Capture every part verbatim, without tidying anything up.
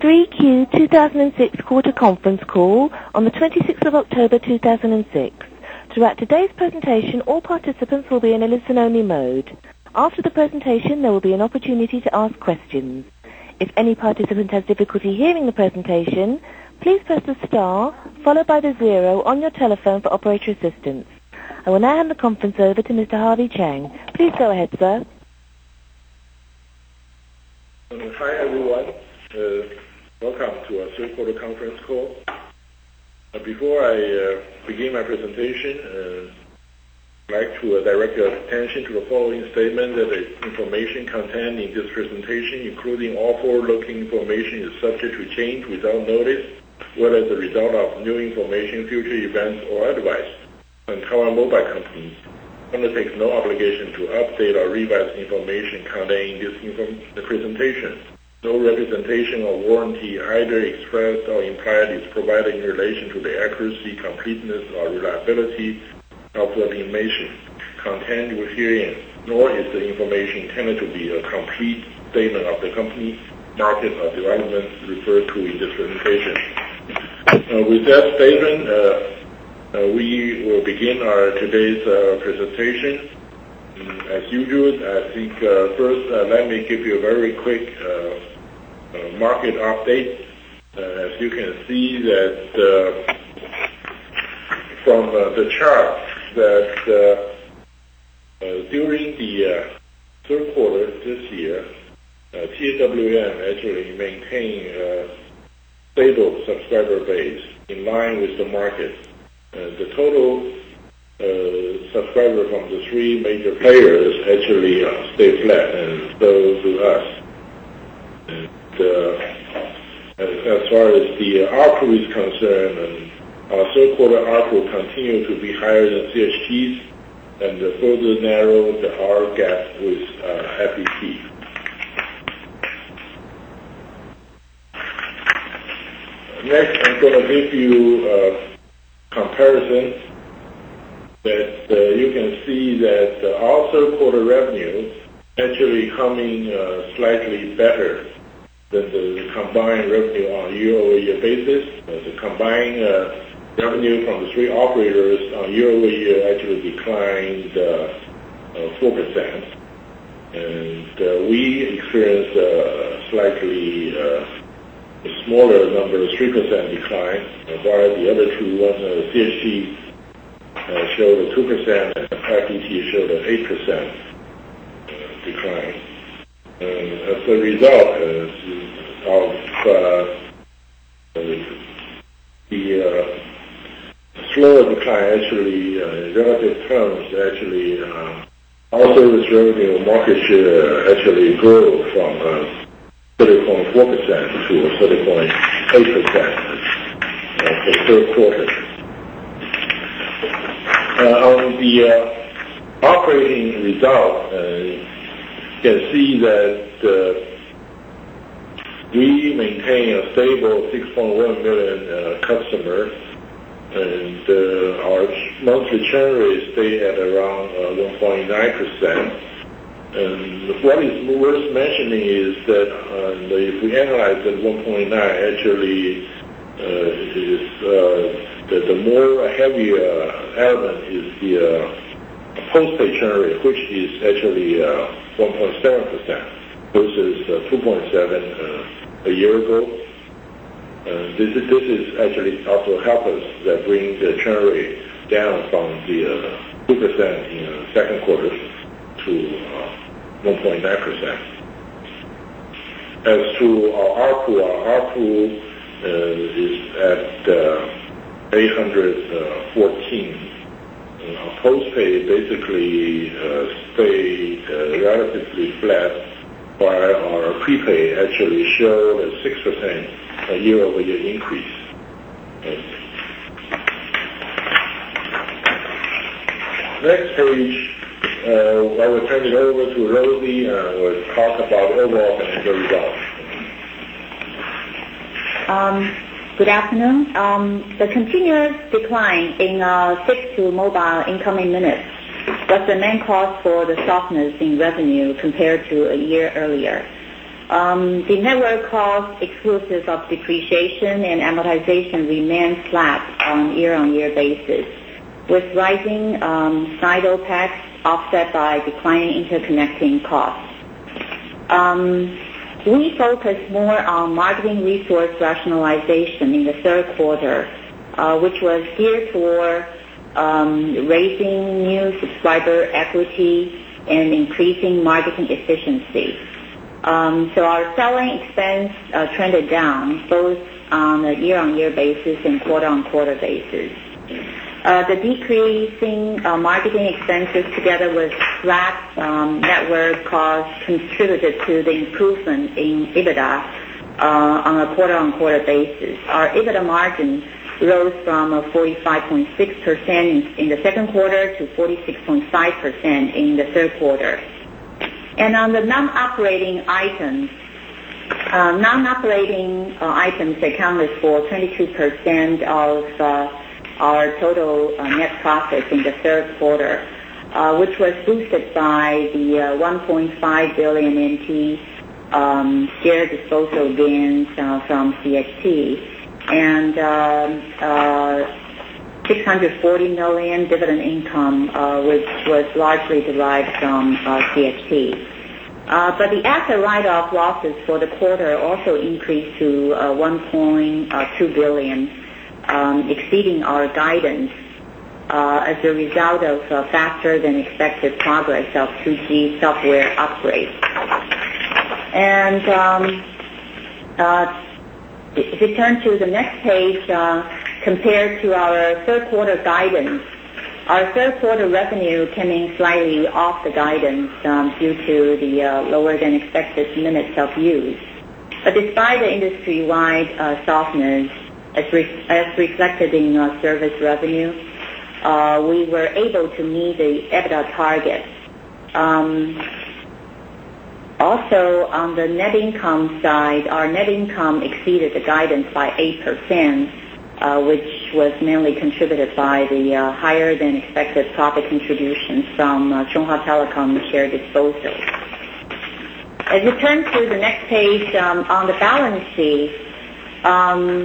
three Q two thousand six quarter conference call on the twenty-sixth of October two thousand six. Throughout today's presentation, all participants will be in a listen-only mode. After the presentation, there will be an opportunity to ask questions. If any participant has difficulty hearing the presentation, please press the star followed by the zero on your telephone for operator assistance. I will now hand the conference over to Mister Harvey Chang. Please go ahead, sir. Um, hi, everyone. Uh, welcome to our third quarter conference call. Uh, before I uh, begin my presentation, uh, I'd like to uh, direct your attention to the following statement that the information contained in this presentation, including all forward-looking information, is subject to change without notice, whether as a result of new information, future events, or otherwise. And Taiwan Mobile Company undertakes no obligation to update or revise information contained in this inform- the presentation. No representation or warranty, either expressed or implied, is provided in relation to the accuracy, completeness, or reliability of the information contained herein, nor is the information intended to be a complete statement of the company, market, or developments referred to in this presentation. Uh, with that statement, uh, uh, we will begin our today's uh, presentation. Um, as usual, I think uh, first uh, let me give you a very quick uh, uh, market update. Uh, as you can see that uh, from uh, the chart that uh, uh, during the uh, third quarter this year, uh, T W M actually maintained a stable subscriber base in line with the market. Uh, the total uh, subscriber from the three major players actually uh, stayed flat, and so do us. And, uh, as, as far as the uh, A R P U is concerned, and our third quarter A R P U continued to be higher than C H T's, and uh, further narrowed the R gap with uh, F E T. Next, I'm going to give you a comparison that uh, you can see that uh, our third quarter revenue actually coming uh, slightly better than the combined revenue on a year-over-year basis. Uh, the combined uh, revenue from the three operators on year-over-year actually declined uh, uh, four percent. And uh, we experienced a slightly uh, a smaller number, three percent decline, uh, while the other two, one uh, C H T uh, showed a two percent and F E T showed an eight percent uh, decline. And as a result uh, of uh, the uh, slower decline, actually, uh, in relative terms, actually, uh, our service revenue market share actually grew from uh, thirty point four percent to thirty point eight percent uh, for the third quarter. Uh, on the uh, operating result, uh, you can see that uh, we maintain a stable six point one million uh, customers, and uh, our monthly churn rate stay at around uh, one point nine percent. And what is worth mentioning is that uh, if we analyze that one point nine, actually uh, is uh, the, the more heavier element is the uh, postpaid churn rate, which is actually uh, one point seven percent versus uh, two point seven uh, a year ago. Uh, this, is, this is actually also help us that bring the churn rate down from the uh, two percent in the second quarter to uh, one point nine percent. As to our A R P U, our A R P U uh, is at uh, eight hundred fourteen. Uh, our postpaid basically uh, stayed uh, relatively flat, while our prepaid actually showed a six percent uh, year-over-year increase. Uh, next page. Uh, I will turn it over to Rosie and uh, we'll talk about overall financial results. Um, good afternoon. Um, the continuous decline in uh, fixed to mobile incoming minutes was the main cause for the softness in revenue compared to a year earlier. Um, the network cost exclusive of depreciation and amortization remained flat on year-on-year basis, with rising um, side OPEX offset by declining interconnecting costs. Um, we focused more on marketing resource rationalization in the third quarter, uh, which was geared toward um, raising new subscriber equity and increasing marketing efficiency. Um, so our selling expense uh, trended down both on a year-on-year basis and quarter-on-quarter basis. Uh, the decreasing uh, marketing expenses together with flat um, network costs contributed to the improvement in EBITDA uh, on a quarter-on-quarter basis. Our EBITDA margin rose from uh, forty-five point six percent in, in the second quarter to forty-six point five percent in the third quarter. And on the non-operating items, uh, non-operating uh, items accounted for twenty-two percent of uh, our total uh, net profits in the third quarter, uh, which was boosted by the uh, one point five billion N T um, share disposal gains uh, from C H T and uh, uh, six hundred forty million dividend income, uh, which was largely derived from uh, C H T. Uh, but the asset write-off losses for the quarter also increased to uh, one point two billion, um, exceeding our guidance uh, as a result of uh, faster than expected progress of two G software upgrades. And um, uh, if you turn to the next page, uh, compared to our third quarter guidance, our third quarter revenue came in slightly off the guidance um, due to the uh, lower than expected minutes of use. But despite the industry-wide uh, softness, as, re- as reflected in uh, service revenue, uh, we were able to meet the EBITDA target. Um, also, on the net income side, our net income exceeded the guidance by eight percent. Uh, which was mainly contributed by the uh, higher than expected profit contributions from uh, Chunghwa Telecom share disposal. As you turn to the next page, um, on the balance sheet, um,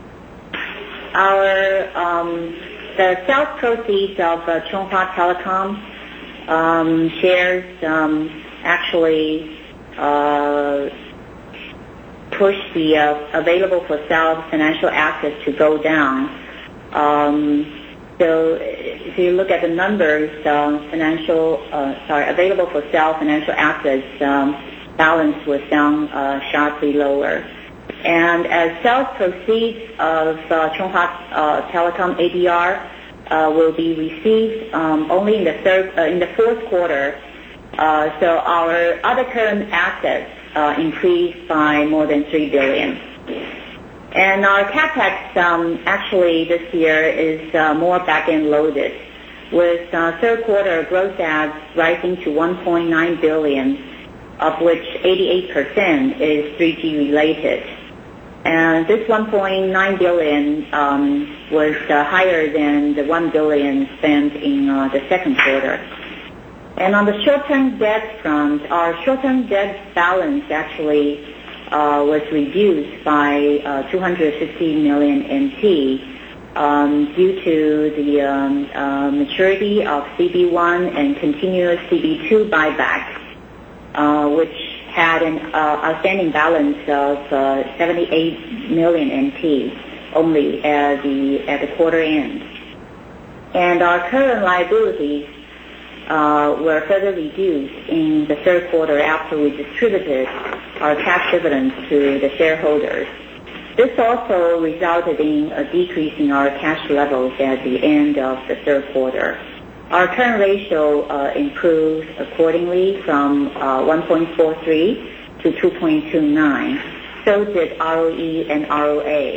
our um, the sales proceeds of uh, Chunghwa Telecom um, shares um, actually uh, push the uh, available for sale financial assets to go down. Um, so if you look at the numbers, um, financial, uh, sorry, available for sale financial assets um, balance was down uh, sharply lower. And as sales proceeds of uh, Chunghwa uh, Telecom A D R uh, will be received um, only in the third, uh, in the fourth quarter, uh, so our other current assets Uh, increased by more than three billion dollars. And our capex um, actually this year is uh, more back-end loaded, with uh, third quarter gross adds rising to one point nine billion dollars, of which eighty-eight percent is three G related. And this one point nine billion dollars um, was uh, higher than the one billion dollars spent in uh, the second quarter. And on the short-term debt front, our short-term debt balance actually uh, was reduced by uh, two hundred fifty million N T um, due to the um, uh, maturity of C B one and continuous C B two buyback, uh, which had an uh, outstanding balance of uh, seventy-eight million N T only at the at the quarter end. And our current liabilities Uh, were further reduced in the third quarter after we distributed our cash dividends to the shareholders. This also resulted in a decrease in our cash levels at the end of the third quarter. Our current ratio uh, improved accordingly from uh, one point four three to two point two nine. So did R O E and R O A.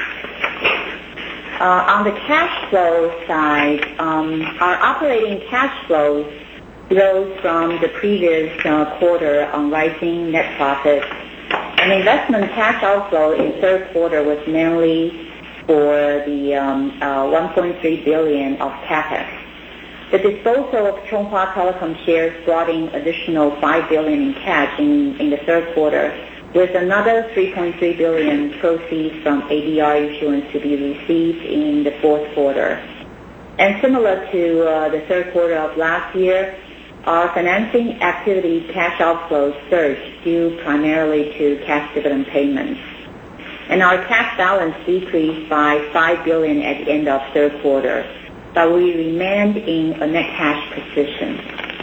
Uh, on the cash flow side, um, our operating cash flows rose from the previous uh, quarter on rising net profits. And investment cash outflow in third quarter was mainly for the um, uh, one point three billion dollars of capex. The disposal of Chunghwa Telecom shares brought in additional five billion dollars in cash in, in the third quarter, with another three point three billion dollars proceeds from A D R issuance to be received in the fourth quarter. And similar to uh, the third quarter of last year, our financing activity cash outflows surged due primarily to cash dividend payments. And our cash balance decreased by five billion dollars at the end of third quarter, but we remained in a net cash position.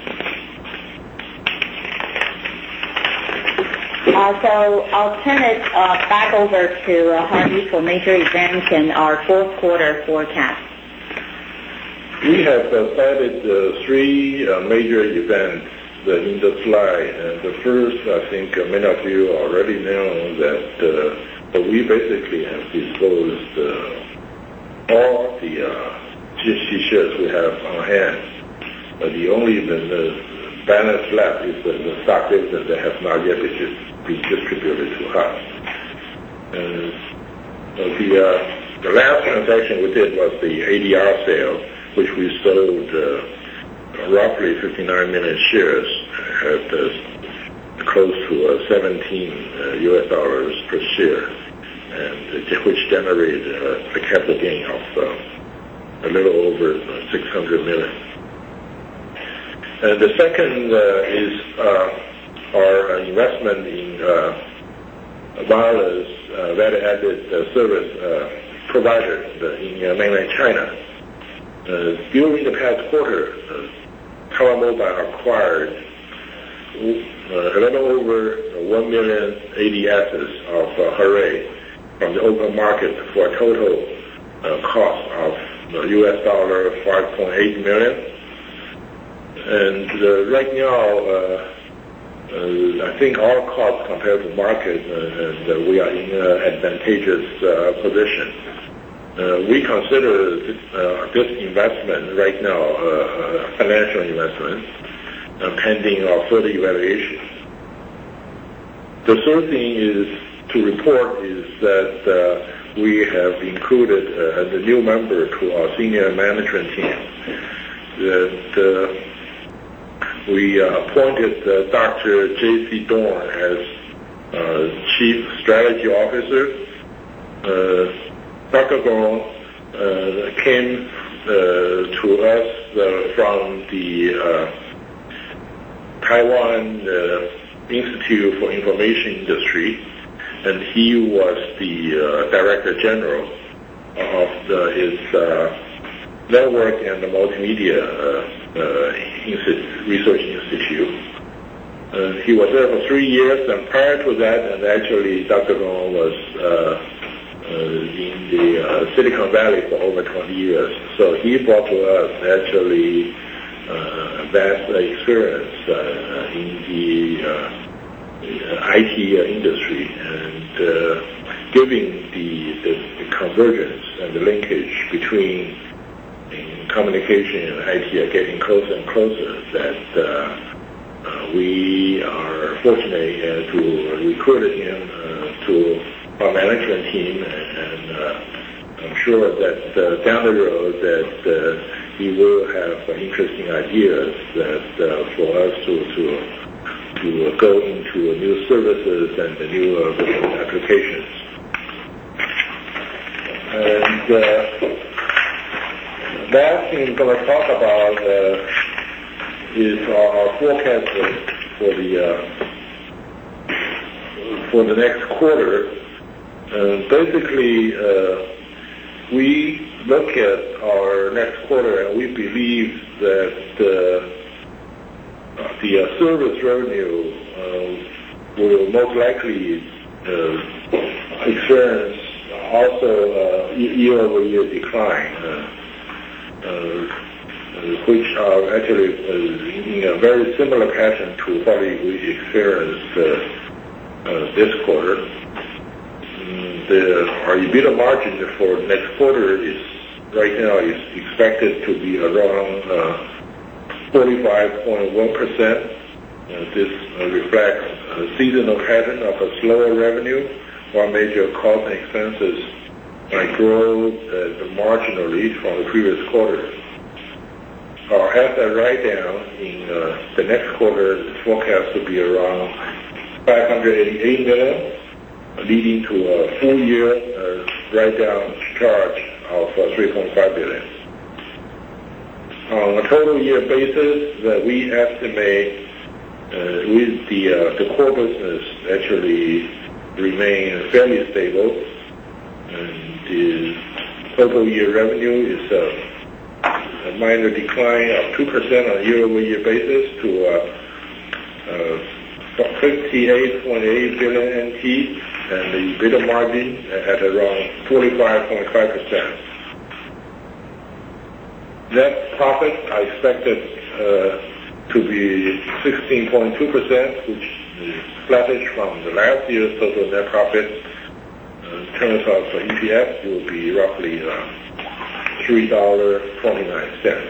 Uh, so I'll turn it uh, back over to uh, Harvey for major events and our fourth quarter forecast. We have uh, cited uh, three uh, major events uh, in the slide. And the first, I think uh, many of you already know that uh, we basically have disposed uh, all the uh, G S C shares we have on hand. Uh, the only uh, balance left is uh, the stock dividend that has not yet been distributed to us. Uh, the, uh, the last transaction we did was the A D R sale, which we sold uh, roughly fifty-nine million shares at uh, close to uh, seventeen uh, U S dollars per share, and uh, which generated uh, a capital gain of uh, a little over uh, six hundred million. And the second uh, is uh, our uh, investment in uh, wireless uh, value-added uh, service uh, provider in uh, mainland China. Uh, during the past quarter, uh, Taiwan Mobile acquired uh, a little over one million A D Ss of uh, Hooray from the open market for a total uh, cost of uh, U S dollar five point eight million. And uh, right now, uh, uh, I think our cost compared to market, uh, and uh, we are in an advantageous uh, position. Uh, we consider uh, this investment right now uh, a financial investment, uh, pending our further evaluation. The third thing is to report is that uh, we have included uh, a new member to our senior management team. That uh, we uh, appointed uh, Doctor J C Dorn as uh, Chief Strategy Officer. Uh, Doctor Gong uh, came uh, to us uh, from the uh, Taiwan uh, Institute for Information Industry, and he was the uh, Director General of the, his uh, Network and the Multimedia uh, uh, Institute, Research Institute. Uh, he was there for three years, and prior to that, and actually Doctor Gong was uh, Uh, in the uh, Silicon Valley for over twenty years. So he brought to us actually uh, vast experience uh, in the uh, I T industry, and uh, giving the, the, the convergence and the linkage between communication and I T are getting closer and closer, that uh, uh, we are fortunate uh, to recruit him uh, to our management team, and uh, I'm sure that uh, down the road that uh, he will have uh, interesting ideas that uh, for us to to to go into new services and the new uh, business applications. And uh, last thing I'm going to talk about uh, is our forecast for the uh, for the next quarter. Uh, basically, uh, we look at our next quarter and we believe that uh, the uh, service revenue uh, will most likely uh, experience also uh, year-over-year decline, uh, uh, which are actually uh, in a very similar pattern to what we experienced uh, uh, this quarter. The, our EBITDA margin for next quarter is right now is expected to be around uh, forty-five point one percent. Uh, this uh, reflects a seasonal pattern of a slower revenue, while major costs and expenses might grow uh, marginally from the previous quarter. Our asset write-down in uh, the next quarter is forecast to be around five hundred eighty-eight million, leading to a full-year uh, write-down charge of uh, three point five billion. On a total year basis, that we estimate uh, with the uh, the core business actually remain fairly stable, and the total year revenue is uh, a minor decline of two percent on a year-over-year basis to uh, uh, fifty-eight point eight billion N T, and the EBITDA margin at around forty-five point five percent. Net profit I expected uh, to be sixteen point two percent, which is flattish from the last year's total net profit. Uh, in terms of uh, E P S, will be roughly uh, three dollars and twenty-nine cents.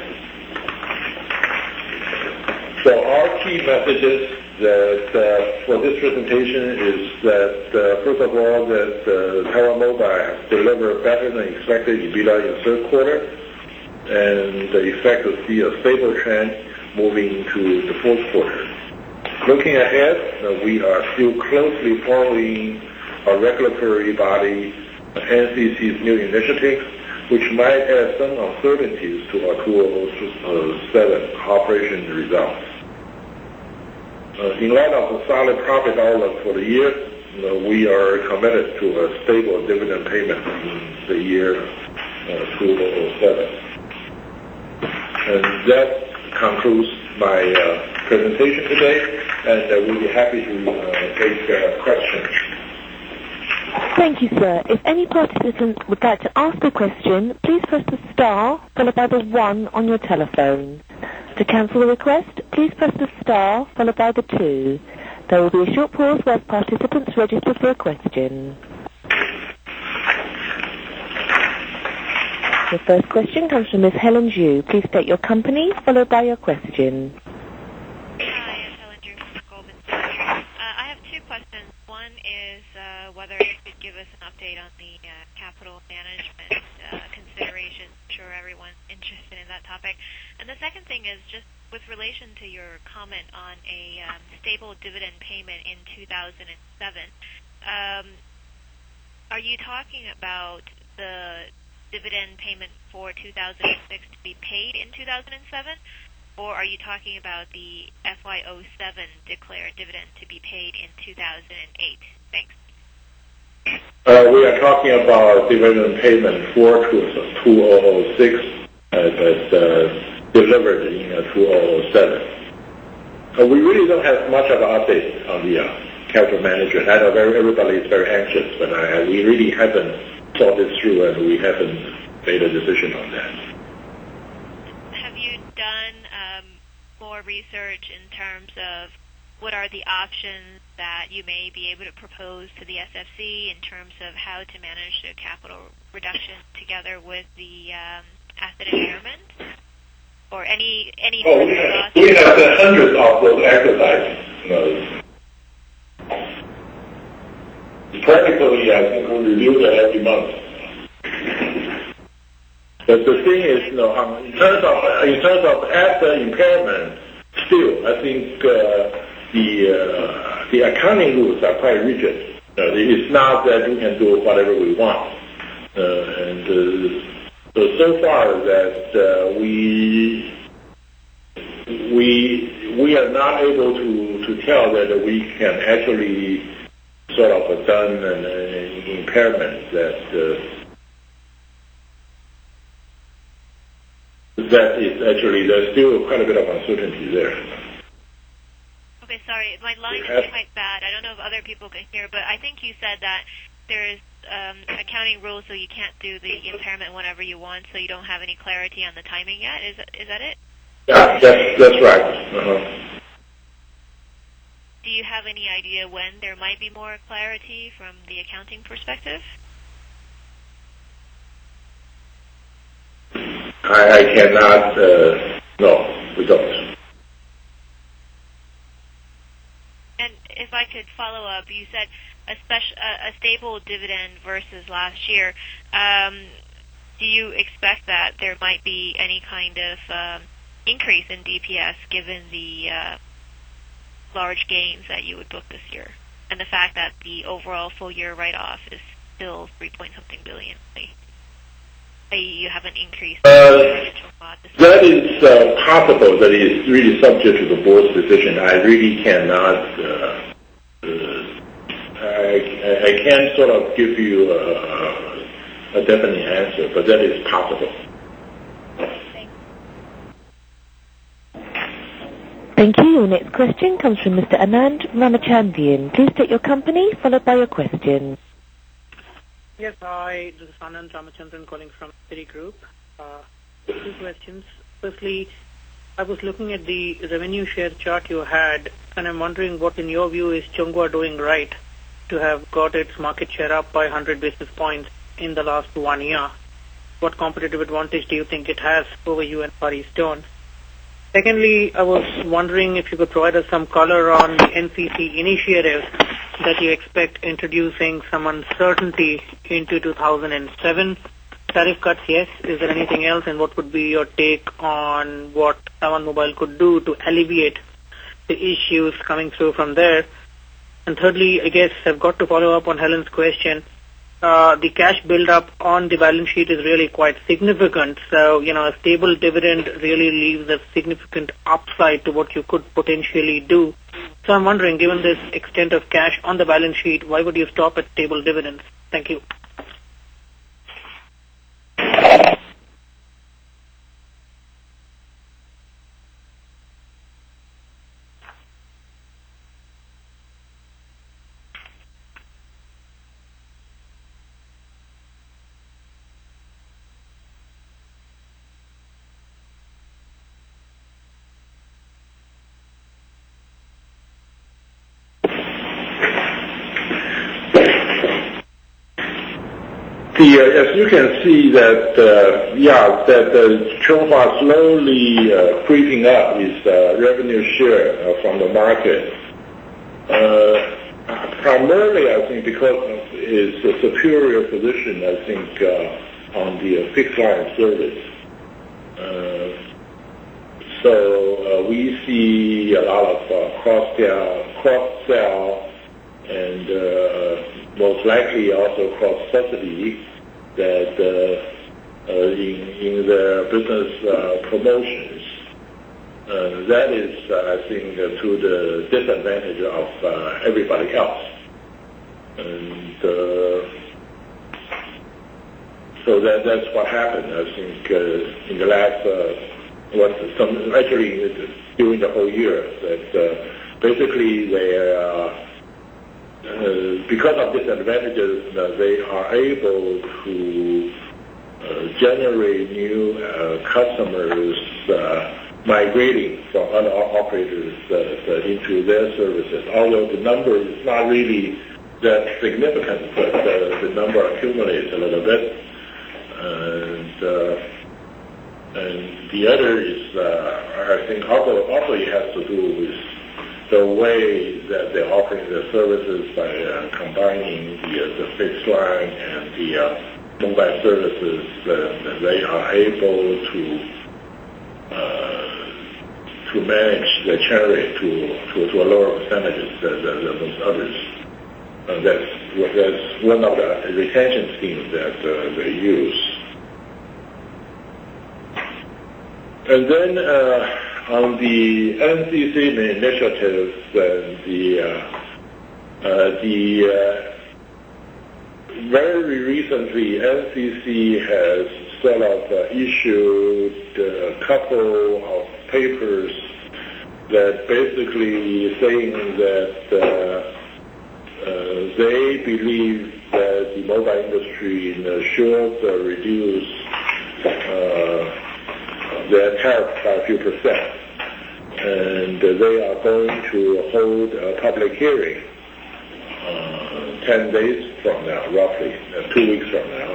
So our key messages that uh, for this presentation is that uh, first of all, that uh, Taiwan Mobile has delivered better than expected EBITDA in the third quarter, and expect to see a stable trend moving to the fourth quarter. Looking ahead, uh, we are still closely following our regulatory body, N C C's new initiatives, which might add some uncertainties to our two thousand seven operation results. Uh, in light of the solid profit outlook for the year, you know, we are committed to a stable dividend payment in the year uh, two thousand seven. And that concludes my uh, presentation today, and uh, we'll be happy to uh, take uh, questions. Thank you, sir. If any participant would like to ask a question, please press the star followed by the one on your telephone. To cancel the request, please press the star followed by the two. There will be a short pause while participants register for a question. The first question comes from Miz Helen Zhu. Please state your company, followed by your question. Hi, it's Helen Zhu from Goldman Sachs. Uh, I have two questions. One is uh, whether you could give us an update on the uh, capital management uh, considerations. I'm sure everyone's interested in that topic. And the second thing is just with relation to your comment on a um, stable dividend payment in two thousand seven. Um, are you talking about the dividend payment for two thousand six to be paid in two thousand seven, or are you talking about the F Y oh seven declared dividend to be paid in two thousand eight? Thanks. Uh, we are talking about dividend payment for two thousand six as, as uh, delivered in uh, two thousand seven. Uh, we really don't have much of an update on the uh, capital management. I know very, everybody is very anxious, but I, we really haven't thought this through, and we haven't made a decision on that. Have you done um, more research in terms of what are the options that you may be able to propose to the S F C in terms of how to manage the capital reduction together with the um, asset impairment? Or any any Oh, we have, we have uh, hundreds of those exercises. You know, practically, I think we review that every month. But the thing is, you know, um, in terms of in terms of asset impairment, still, I think uh, the uh, the accounting rules are quite rigid. Uh, it's not that we can do whatever we want, uh, and uh, so so far that uh, we we we are not able to to tell whether we can actually sort of a done an uh, impairment that uh, that is actually, there's still quite a bit of uncertainty there. Okay, sorry, my line is quite bad. I don't know if other people can hear, but I think you said that there's um, accounting rules, so you can't do the impairment whenever you want, so you don't have any clarity on the timing yet. Is is that it? Yeah, that's, that's right. Uh-huh. Do you have any idea when there might be more clarity from the accounting perspective? I, I cannot, uh, no, we don't. And if I could follow up, you said a, special, a, a stable dividend versus last year. Um, do you expect that there might be any kind of um, increase in D P S given the uh, large gains that you would book this year? and the fact that the overall full-year write-off is still three point something billion. Like, you haven't increased. Uh, that is uh, possible. That is really subject to the board's decision. I really cannot. Uh, uh, I, I can't sort of give you a, a definite answer, but that is possible. Thank you. Your next question comes from Mister Anand Ramachandran. Please state your company, followed by your question. Yes, hi. This is Anand Ramachandran calling from Citigroup. Uh, two questions. Firstly, I was looking at the revenue share chart you had, and I'm wondering what, in your view, is Chunghwa doing right to have got its market share up by one hundred basis points in the last one year? What competitive advantage do you think it has over you and Far EasTone? Secondly, I was wondering if you could provide us some color on the N C C initiatives that you expect introducing some uncertainty into two thousand seven. Tariff cuts, yes. Is there anything else? And what would be your take on what Taiwan Mobile could do to alleviate the issues coming through from there? And thirdly, I guess I've got to follow up on Helen's question. Uh, the cash build-up on the balance sheet is really quite significant. So, you know, a stable dividend really leaves a significant upside to what you could potentially do. So I'm wondering, given this extent of cash on the balance sheet, why would you stop at stable dividends? Thank you. The, uh, as you can see that, uh, yeah, that uh, Chunghwa slowly uh, creeping up its uh, revenue share uh, from the market. Uh, primarily, I think, because of its uh, superior position, I think, uh, on the uh, fixed line service. Uh, so uh, we see a lot of uh, cross-sell, cross-sell and uh, most likely also cross-subsidy that uh, uh, in, in the business uh, promotions. Uh, that is, uh, I think, uh, to the disadvantage of uh, everybody else. And uh, so that, that's what happened, I think, uh, in the last, uh, what, some, actually during the whole year, that uh, basically they uh, Uh, because of disadvantages, uh, they are able to uh, generate new uh, customers uh, migrating from other operators uh, uh, into their services. Although the number is not really that significant, but uh, the number accumulates a little bit. And, uh, and the other is, uh, I think, also, also it has to do with the way that they're offering their services by uh, combining the, uh, the fixed line and the uh, mobile services, uh, they are able to uh, to manage the churn rate to, to, to a lower percentages than, than, than most others. And that's, that's one of the retention schemes that uh, they use. And then uh, on the N C C initiatives and the uh, uh, the uh, very recently N C C has sort of uh, issued a couple of papers that basically saying that uh, uh, they believe that the mobile industry should uh, reduce uh, their tariff by a few percent. And uh, they are going to hold a public hearing uh, ten days from now, roughly, uh, two weeks from now.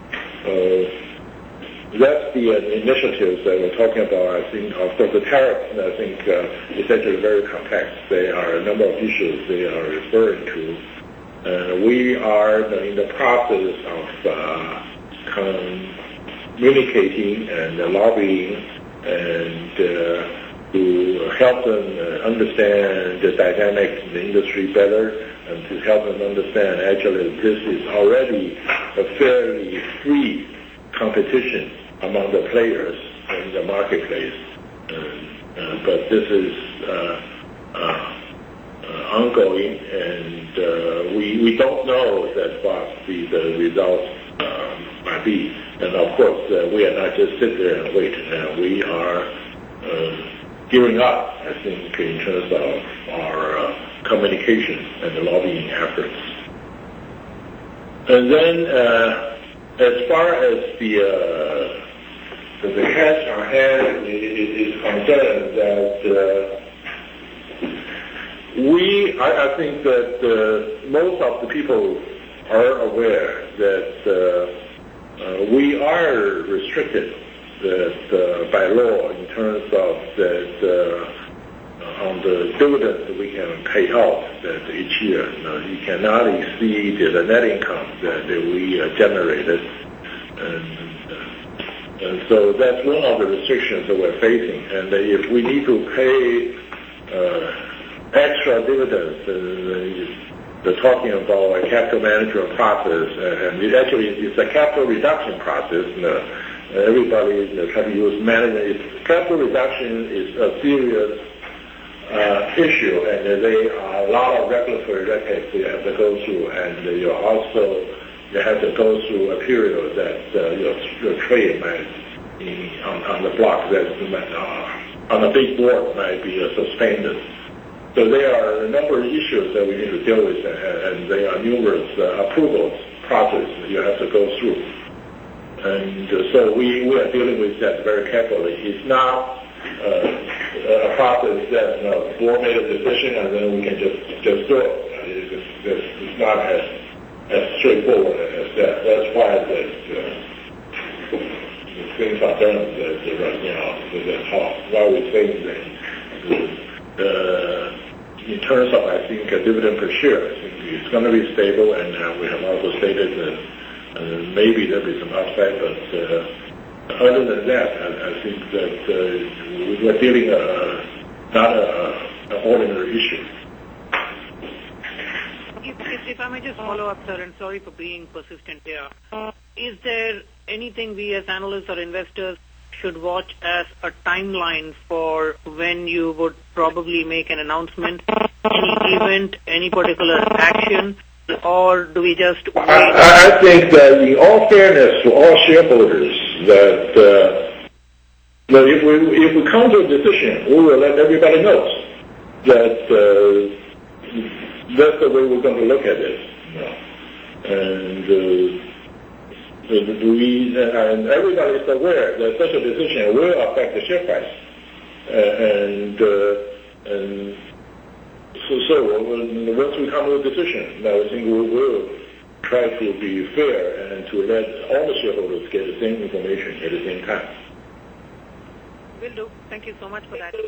Uh, that's the uh, initiatives that we're talking about, I think. Of course, the tariffs, I think, uh, is actually very complex. There are a number of issues they are referring to. Uh, we are in the process of uh, com- communicating and uh, lobbying and uh, to help them uh, understand the dynamics in the industry better and to help them understand actually this is already a fairly free competition among the players in the marketplace. Uh, uh, but this is uh, uh, uh, ongoing, and uh, we, we don't know that what the, the results uh, might be. And of course, uh, we are not just sit there and wait. Uh, we are uh, gearing up, I think, in terms of our uh, communication and the lobbying efforts. And then, uh, as far as the uh, the, the cash on hand is concerned, that uh, we, I, I think that uh, most of the people are aware that uh, uh, we are restricted that uh, by law in terms of that uh, on the dividends that we can pay out that each year. You know, you cannot exceed the net income that, that we uh, generated. And, uh, and so that's one of the restrictions that we're facing. And uh, if we need to pay uh, extra dividends, uh, they're talking about a capital management process, and it actually it's a capital reduction process. You know, everybody you know, try to use management. Capital reduction is a serious uh, issue, and uh, there are a lot of regulatory red tapes you have to go through, and uh, you also you have to go through a period that uh, your, your trade might be on, on the block that uh, on a big board might be uh, suspended. So there are a number of issues that we need to deal with, and, and there are numerous uh, approvals process that you have to go through. And uh, so we, we are dealing with that very carefully. It's not uh, a process that you know, the board made a decision and then we can just, just do it. It's, it's, it's not as, as straightforward as that. That's why that, uh, the things are done that, that right now. That's how, why we think that uh, in terms of, I think, a dividend per share, I think it's going to be stable, and uh, we have also stated that uh, maybe there'll be some upside, but uh, other than that, I, I think that uh, we're dealing uh, not an ordinary issue. If, if, if I may just follow up, sir, and sorry for being persistent here. Is there anything we as analysts or investors should watch as a timeline for when you would probably make an announcement, any event, any particular action, or do we just wait? I, I think that in all fairness to all shareholders, that, uh, that if we if we come to a decision, we will let everybody know that uh, that's the way we're going to look at it. You know. And uh, we, and everybody is aware that such a decision will affect the share price. Uh, and uh, and so, so once we come to a decision, I think we will try to be fair and to let all the shareholders get the same information at the same time. Will do. Thank you so much for that.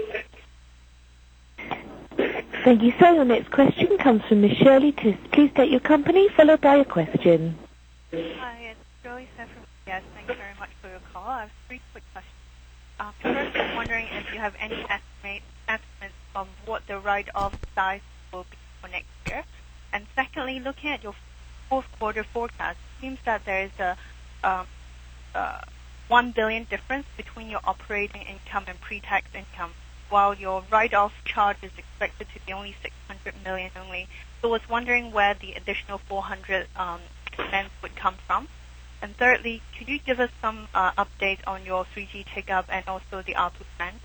Thank you, sir. Your next question comes from Miz Shirley Tis. Please state your company, followed by your question. Hi, it's Shirley Tis from Yes. Thank you very much for your call. I have three quick questions. Uh, first, I'm wondering if you have any estimate, estimates of what the write-off size will be for next year. And secondly, looking at your fourth quarter forecast, it seems that there is a um, uh, one billion difference between your operating income and pre-tax income, while your write-off charge is expected to be only six hundred million only. So I was wondering where the additional four hundred um, expense would come from. And thirdly, could you give us some uh, update on your three G take-up and also the A R P U plan?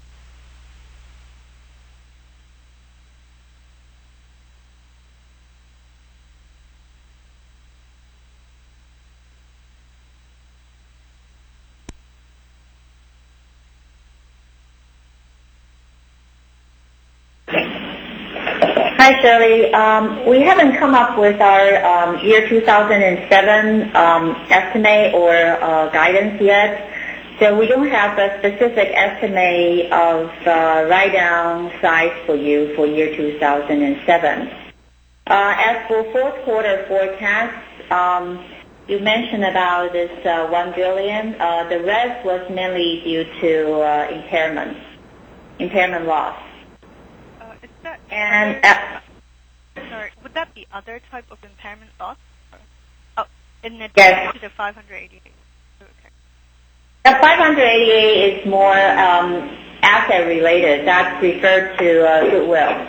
Hi, Shirley. Um, we haven't come up with our um, year two thousand seven um, estimate or uh, guidance yet, so we don't have a specific estimate of uh, write-down size for you for year two thousand seven. Uh, as for fourth quarter forecast, um, you mentioned about this uh, one billion. Uh, the rest was mainly due to uh, impairment. impairment loss. Uh, is that And other, uh, sorry, would that be other type of impairment loss? Oh, in addition yes. to the five hundred eighty-eight. Okay. The five hundred eighty-eight is more um, asset related. That's referred to uh, goodwill.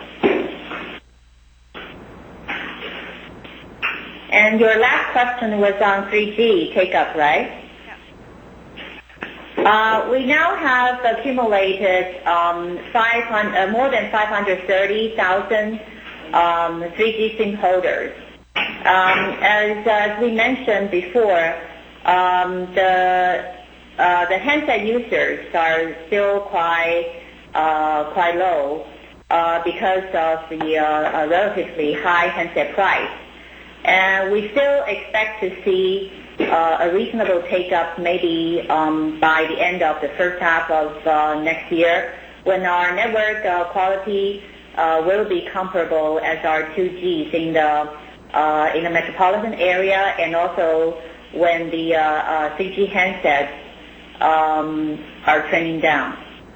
And your last question was on three G take-up, right? Uh, we now have accumulated um, five hundred, uh, more than five hundred thirty thousand um, three G SIM holders. Um, as, as we mentioned before, um, the uh, the handset users are still quite uh, quite low uh, because of the uh, uh, relatively high handset price, and we still expect to see Uh, a reasonable take-up maybe um, by the end of the first half of uh, next year, when our network uh, quality uh, will be comparable as our two Gs in the uh, in the metropolitan area, and also when the uh, uh, three G handsets um, are trending down.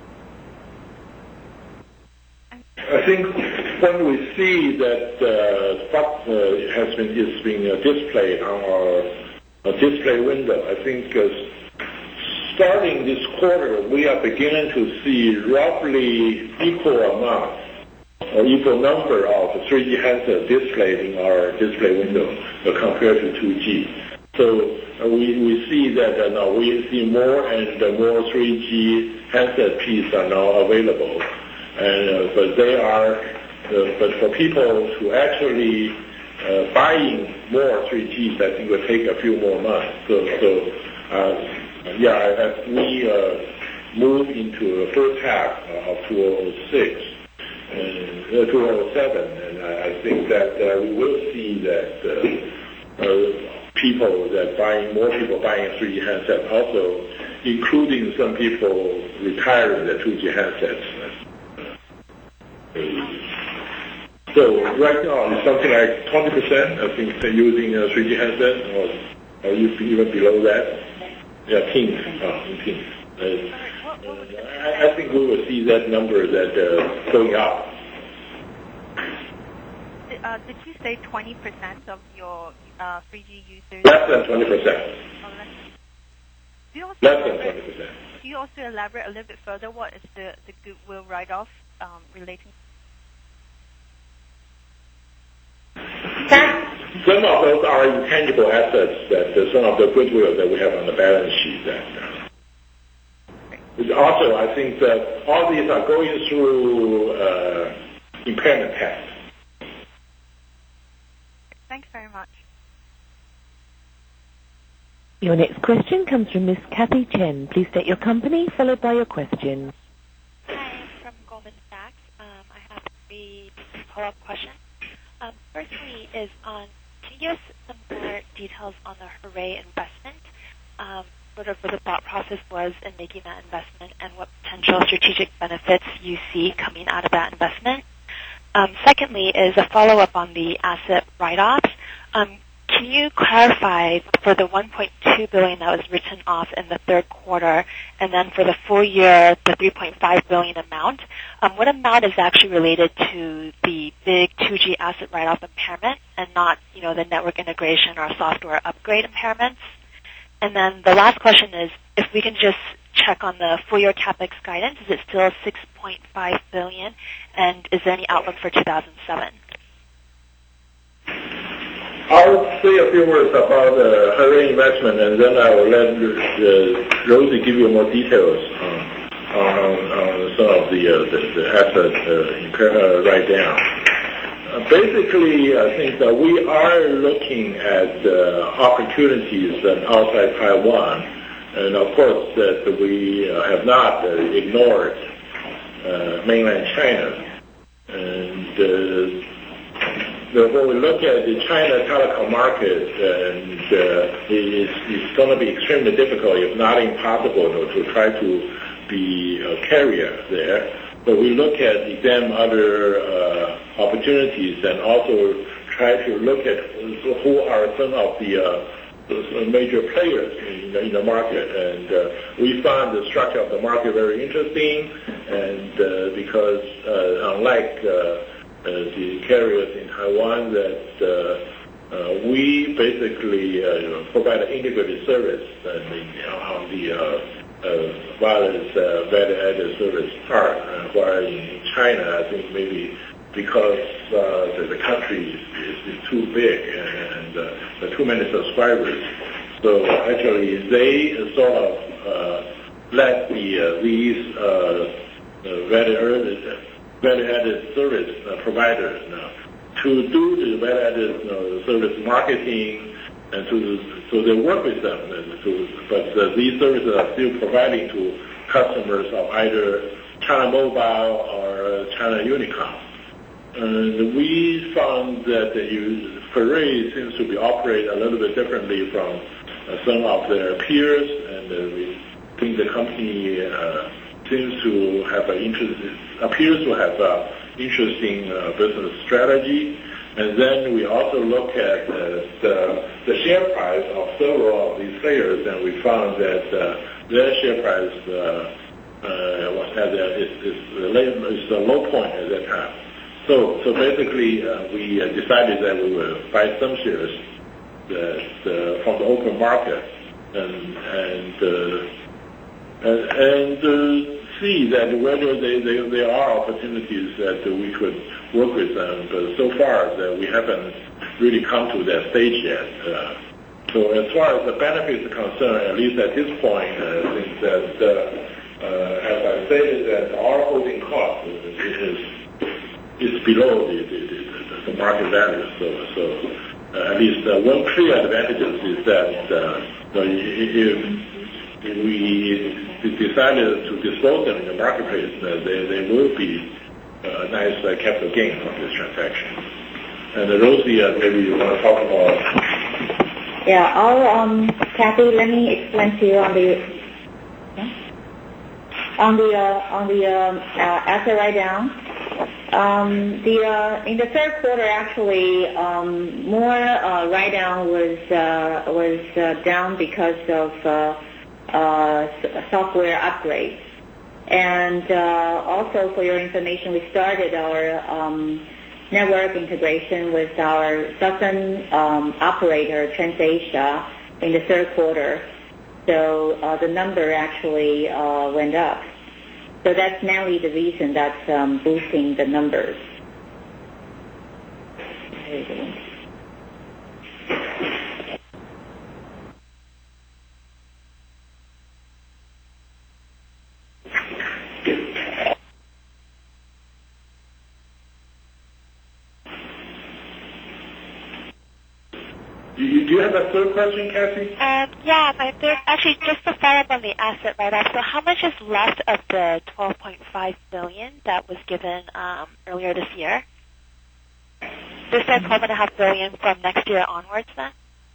I think when we see that uh, what uh, has been is being uh, displayed on our a display window, I think uh, starting this quarter, we are beginning to see roughly equal amount or equal number of three G handsets displayed in our display window uh, compared to two G. So uh, we, we see that uh, now we see more and uh, more three G handset pieces are now available, and uh, but they are, uh, but for people to actually Uh, buying more three Gs, I think will take a few more months. So, so uh, yeah, as we uh, move into the first half of two thousand six and uh, two thousand seven, and I, I think that uh, we will see that uh, uh, people that buying more people buying three G handsets, also including some people retiring the two G handsets. So right now it's something like twenty percent, I think, they're using a three G handset, or, or even below that. Yeah, teens, oh, teens. Uh, uh, I, I think we will see that number that uh, going up. Uh, did you say twenty percent of your uh, three G users? Less than twenty percent. Oh, less, do you also less than twenty percent. Do you also elaborate a little bit further what is the, the goodwill write-off um, relating to? Some of those are intangible assets that uh, some of the goodwill that we have on the balance sheet. That uh, also, I think that all these are going through uh, impairment tests. Thanks very much. Your next question comes from Miss Kathy Chen. Please state your company, followed by your question. Hi, I'm from Goldman Sachs. Um, I have three follow-up questions. Um, firstly is on, can you give us some more details on the Hooray investment? Um, sort of what the thought process was in making that investment and what potential strategic benefits you see coming out of that investment. Um, secondly is a follow-up on the asset write-offs. Um, can you clarify for the one point two billion dollars that was written off in the third quarter, and then for the full year, the three point five billion dollars amount, um, what amount is actually related to the big two G asset write-off impairment and not, you know, the network integration or software upgrade impairments? And then the last question is, if we can just check on the full-year CapEx guidance, is it still six point five billion dollars, and is there any outlook for two thousand seven? I'll say a few words about the uh, Hooray investment, and then I will let uh, Rosie give you more details on, on, on some of the, uh, the, the asset uh, uh, write-down. Uh, basically, I think that we are looking at uh, opportunities outside Taiwan, and of course that we uh, have not uh, ignored uh, mainland China. And uh, when we look at the China telecom market, and uh, it's, it's going to be extremely difficult, if not impossible, to, to try to be a carrier there. But we look at examine other uh, opportunities, and also try to look at who are some of the uh, major players in the, in the market, and uh, we found the structure of the market very interesting, and uh, because uh, unlike uh, uh, the carriers in Taiwan, that uh, uh, we basically uh, provide an integrated service uh, on the uh, uh, wireless uh, value-added service part, uh, while in China, I think maybe because uh, the, the country is, is, is too big and uh, there are too many subscribers. So actually they sort of uh, let the, uh, these uh, uh, value-added, value-added service uh, providers uh, to do the value-added uh, service marketing, and to, so they work with them. And to, but uh, these services are still providing to customers of either China Mobile or China Unicom. And we found that the Parade seems to be operate a little bit differently from uh, some of their peers, and uh, we think the company uh, seems to have an interest, appears to have an interesting uh, business strategy. And then we also look at uh, the, the share price of several of these players, and we found that uh, their share price uh, uh, was at a, is, is, is the low point at that time. So, so basically, uh, we uh, decided that we will buy some shares that, uh, from the open market, and and uh, and, and uh, see that whether they, they, there are opportunities that we could work with them. But so far, that we haven't really come to that stage yet. Uh, so, as far as the benefits are concerned, at least at this point, uh, I think that uh, uh, as I stated, that our holding cost is. is below the, the, the, the market value. So, so uh, at least uh, one clear advantage is that uh, if, if we decided to dispose them in the marketplace, uh, there, there will be a nice uh, capital gain from this transaction. And uh, Rosie, uh, maybe you want to talk about... Yeah, I'll, um, Kathy, let me explain to you on the on the uh, on the um, uh, asset write-down. Um, the uh, in the third quarter, actually, um, more uh, write-down was uh, was uh, down because of uh, uh, software upgrades, and uh, also for your information, we started our um, network integration with our southern um, operator, TransAsia, in the third quarter. So uh, the number actually uh, went up. So that's mainly the reason that's um, boosting the numbers. Do you, do you have a third question, Kathy? Um, yeah, my third, actually, just to follow up on the asset write-off. So, how much is left of the twelve point five billion dollars that was given um, earlier this year? This says twelve point five billion dollars from next year onwards, then?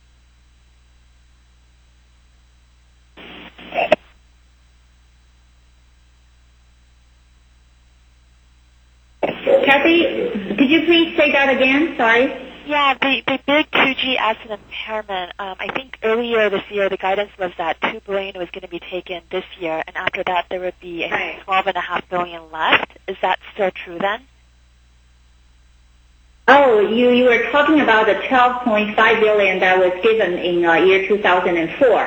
Kathy, could you please say that again? Sorry. Yeah, the, the big two G asset impairment, um, I think earlier this year the guidance was that two billion dollars was going to be taken this year, and after that there would be, I think, twelve point five billion dollars left. Is that still true then? Oh, you, you were talking about the twelve point five billion dollars that was given in uh, year two thousand four.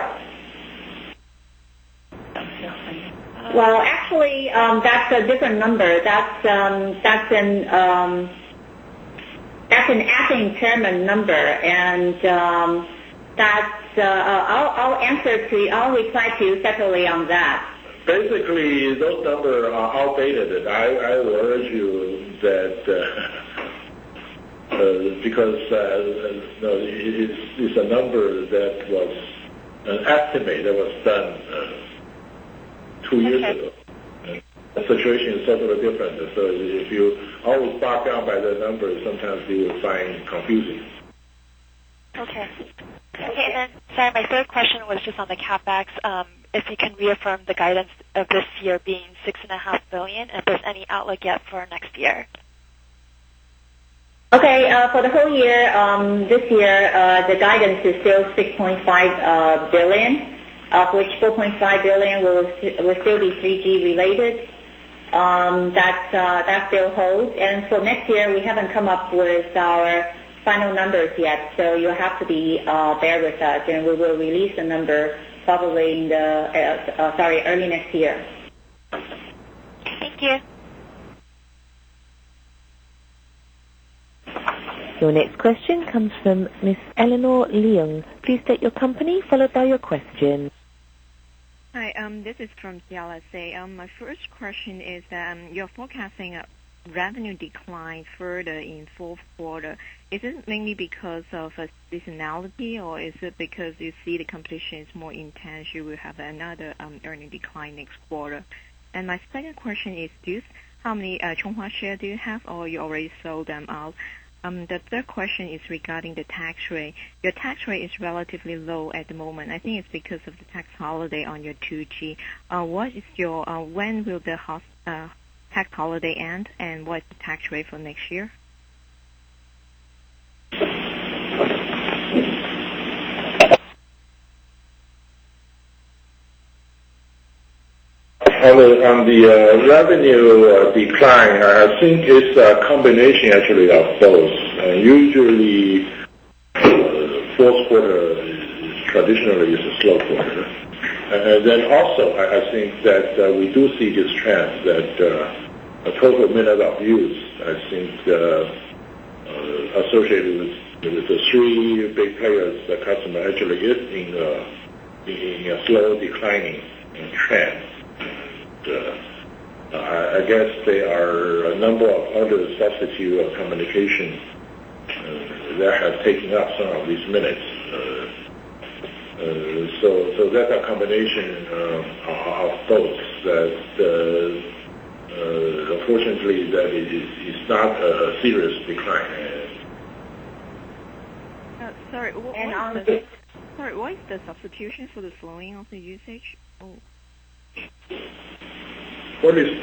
Well, actually, um, that's a different number. That's um, that's an um, that's an asset impairment number, and um, that's uh, I'll, I'll answer to you, I'll reply to you separately on that. Basically, those numbers are outdated. I, I will urge you that uh, uh, because uh, no, it's, it's a number that was an estimate that was done uh, two years okay. ago. The situation is totally different. So if you always bogged down by the numbers, sometimes you will find confusing. Okay. Okay, and then, sorry, my third question was just on the CapEx. Um, if you can reaffirm the guidance of this year being six and a half billion, and if there's any outlook yet for next year. Okay, uh, for the whole year, um, this year, uh, the guidance is still six point five uh, billion, of which four point five billion will, will still be three G related. Um, that, uh, that still holds. And for next year, we haven't come up with our final numbers yet, so you'll have to be uh, bear with us, and we will release the number probably in the, uh, uh, sorry, early next year. Thank you. Your next question comes from Miss Eleanor Leung. Please state your company, followed by your question. Hi, um, this is from C L S A. Um, my first question is that um, you're forecasting a revenue decline further in fourth quarter. Is it mainly because of a seasonality, or is it because you see the competition is more intense, you will have another um, earning decline next quarter? And my second question is, do you, how many uh, Chunghwa shares do you have, or you already sold them out? Um, the third question is regarding the tax rate. Your tax rate is relatively low at the moment. I think it's because of the tax holiday on your two G. Uh, what is your, uh, when will the host, uh, tax holiday end, and what's the tax rate for next year? On the, on the uh, revenue uh, decline, I think it's a combination actually of both. Uh, usually, uh, fourth quarter is, traditionally is a slow quarter. And then also, I, I think that uh, we do see this trend that uh, a total minute of use, I think, uh, uh, associated with, with the three big players, the customer actually is in a, in a slow declining trend. Uh, I guess there are a number of other substitute of communication uh, that have taken up some of these minutes. Uh, uh, so, so that's a combination uh, of both. That uh, uh, unfortunately, that it is it's not a serious decline. Uh, sorry, what, And what on is the, sorry, what is the substitution for the slowing of the usage? Oh. What is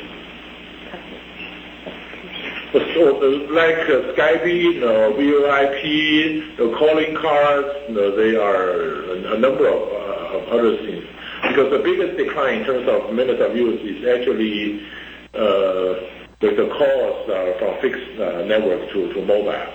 so, uh, like uh, Skype, you know, V O I P, the calling cards, you know, they are a, a number of, uh, of other things. Because the biggest decline in terms of minutes of use is actually uh, the, the calls uh, from fixed uh, network to, to mobile.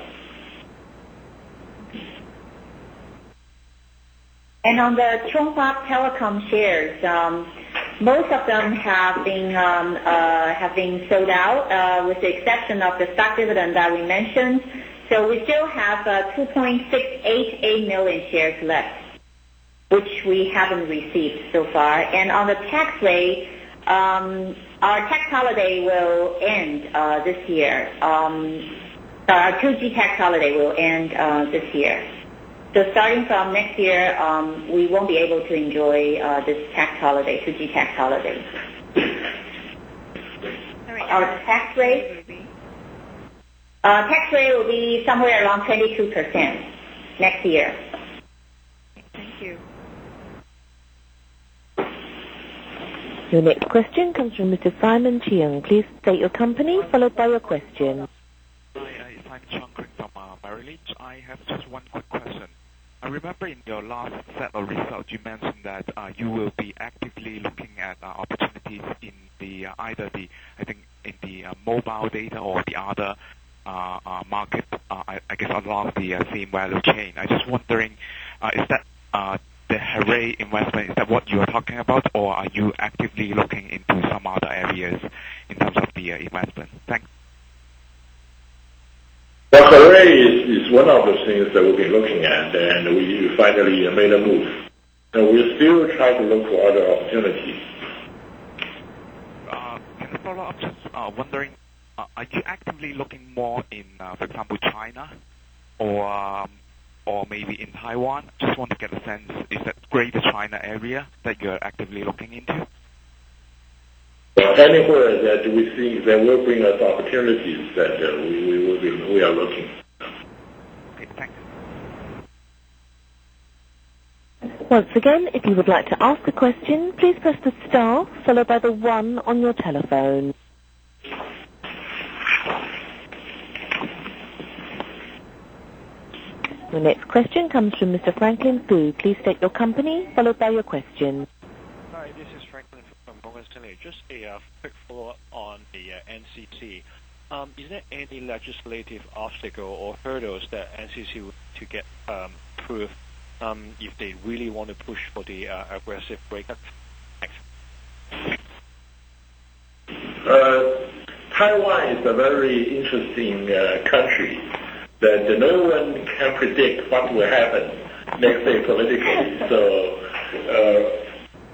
And on the Chunghwa Telecom shares, um, most of them have been um, uh, have been sold out, uh, with the exception of the stock dividend that we mentioned. So we still have uh, two point six eight eight million shares left, which we haven't received so far. And on the tax rate, um, our tax holiday will end uh, this year. Um, our two G tax holiday will end uh, this year. So starting from next year, um, we won't be able to enjoy uh, this tax holiday, two G tax holiday. Our tax rate, uh, tax rate will be somewhere around twenty-two percent next year. Thank you. Your next question comes from Mister Simon Cheung. Please state your company, followed by your question. Hi, uh, Simon Cheung from uh, Merrill Lynch. I have just one quick question. I remember in your last set of results, you mentioned that uh, you will be actively looking at uh, opportunities in the uh, either the I think in the uh, mobile data or the other uh, uh, market. Uh, I, I guess along the uh, same value chain. I just wondering, uh, is that uh, the Hooray investment? Is that what you are talking about, or are you actively looking into some other areas in terms of the uh, investment? Thanks. Well, Hooray is, is one of the things that we've been looking at, and we finally made a move. And we still try to look for other opportunities. Uh, can I follow up? Just uh, wondering, uh, are you actively looking more in, uh, for example, China, or um, or maybe in Taiwan? Just want to get a sense. Is that Greater China area that you're actively looking into? Well, anywhere that we think that will bring us opportunities that uh, we, we, will be, we are looking. Okay, thanks. Once again, if you would like to ask a question, please press the star followed by the one on your telephone. The next question comes from Mister Franklin Fu. Please state your company, followed by your question. Hi, this is Franklin from Morgan Stanley. Just a uh, quick follow-up on the uh, N C C. Um, is there any legislative obstacle or hurdles that N C C would to get um, approved um, if they really want to push for the uh, aggressive rate cut? Thanks. Uh, Taiwan is a very interesting uh, country that no one can predict what will happen next day politically. So uh,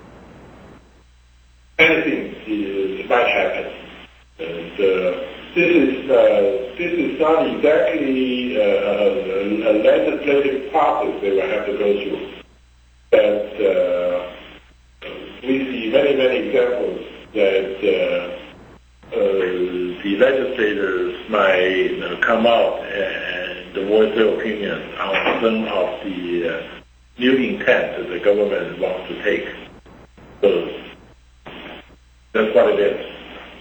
anything is, might happen. And uh, this is uh, this is not exactly uh, a, a legislative process they will have to go through. But uh, we see many many examples that uh, uh, the legislators might you know, come out and voice their opinion on some of the uh, new intent that the government wants to take. So that's what it is.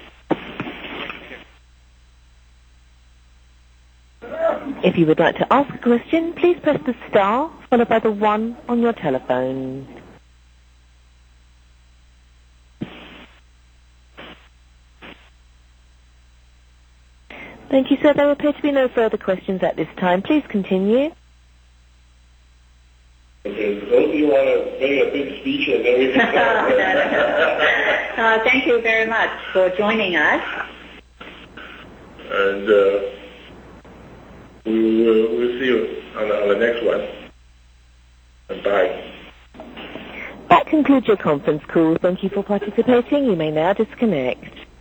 If you would like to ask a question, please press the star followed by the one on your telephone. Thank you, sir. There appear to be no further questions at this time. Please continue. Okay, those of you want to make a big speech and then we can start. uh, thank you very much for joining us. And uh, we will we'll see you on the, on the next one. And bye. That concludes your conference call. Thank you for participating. You may now disconnect.